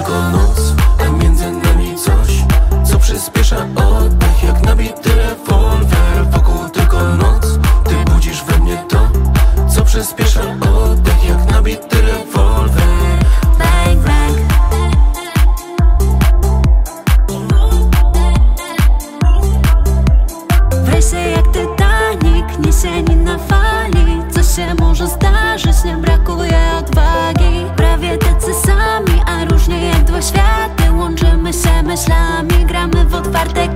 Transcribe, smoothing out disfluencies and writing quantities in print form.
tylko noc, a między nami coś, co przyspiesza oddech jak nabity rewolwer. Wokół tylko noc, ty budzisz we mnie to, co przyspiesza oddech jak nabity rewolwer. Bang, bang. Wreszcie jak Titanic, niesieni na fali. Co się może zdarzyć, nie brakuje odwagi. Prawie tacy sami, a różnie jak dwa światy. Łączymy się myślami, gramy w otwarte